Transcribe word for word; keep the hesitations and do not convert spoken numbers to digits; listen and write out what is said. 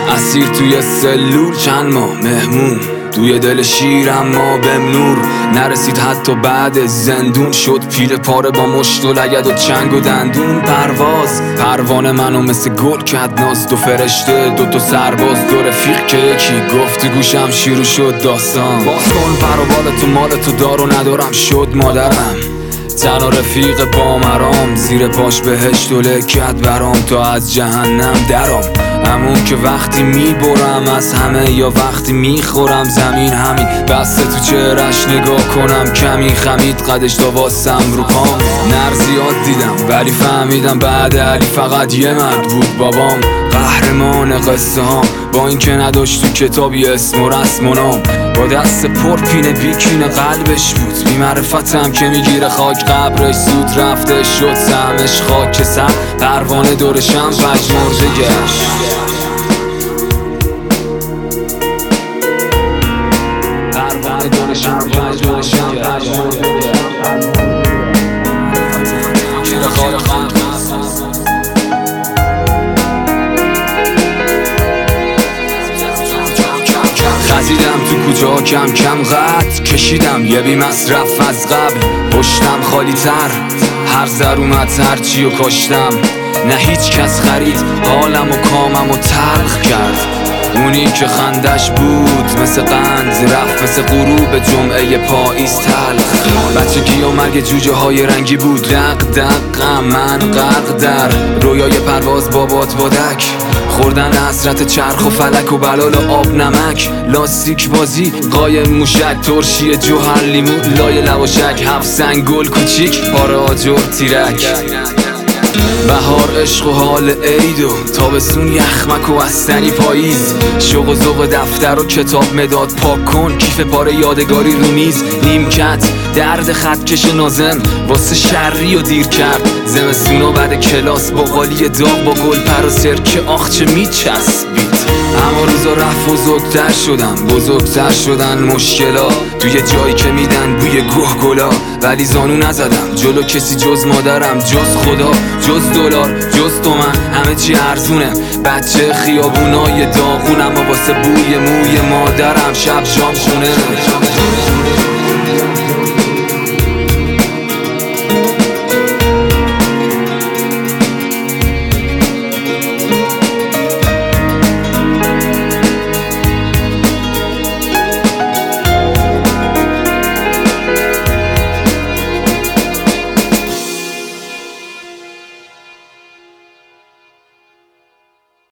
اسیر توی سلول چند ماه مهمون توی دل شیر اما بهم نور نرسید حتی بعد زندون شد پیل پاره با مشت و لگد و چنگ و دندون. پرواز پروانه منو مثل گل کرد ناز، دو فرشته دو تا سرباز دو رفیق که یکی گفت گوشم شروع شد داستان. باز کن پر و بال تو مال تو دار و ندارم شد مادرم تنها رفیق پامرام زیر پاش بهشت و لکت برام تا از جهنم درام. همون که وقتی میبرم از همه یا وقتی میخورم زمین همین بسته تو چهرش نگاه کنم کمی خمید قدش تا واسم رو پام. نر زیاد دیدم ولی فهمیدم بعد علی فقط یه مرد بود بابام. قهرمان قصه ها با این که نداشت تو کتابی اسم و رسم و نام، با دست پر پینه بیکینه قلبش بود بی معرفتم که میگیره خاک قبرش زود رفته شد سهمش خاک سر پروانه دورشم وج مرده گشت. پروانه دورشم وج دورشم وج مرده گشت. خزیدم تو کوچه کم کم قد کشیدم یه بی مصرف از قبل پشتم خالی تر هر زر اومد هرچی و کاشتم نه هیچ کس خرید حالم و کامم و تلخ کرد. اونی که خندش بود مثل قند رفت مثل غروب جمعه پاییز تلخ. بچگی و مرگ جوجه های رنگی بود دق دق من غرق در رویای پرواز بابات بادک خوردن حسرت چرخ و فلک و بلال و آب نمک لاستیک بازی قایم موشک ترشی جوهر لیمو لای لواشک هفت سنگل کوچیک پاره آجر تیرک. بهار عشق و حال عید و تابستون یخمک و استنی پاییز شوق و ذوق دفتر و کتاب مداد پاک کن کیف پاره یادگاری رو میز نیمکت درد خطکش نازم واسه شری و دیر کرد زمستون و بعد کلاس با قالی داغ با گل پر و سرکه آخ چه میچسبید. اما روزا رفت بزرگتر شدم بزرگتر شدن مشکلا توی جایی که میدن بوی گوه گلا ولی زانو نزدم جلو کسی جز مادرم جز خدا جز دلار جز تو من همه چی ارزونه بچه خیابونای داغون اما واسه بوی موی مادرم شب شام خونه.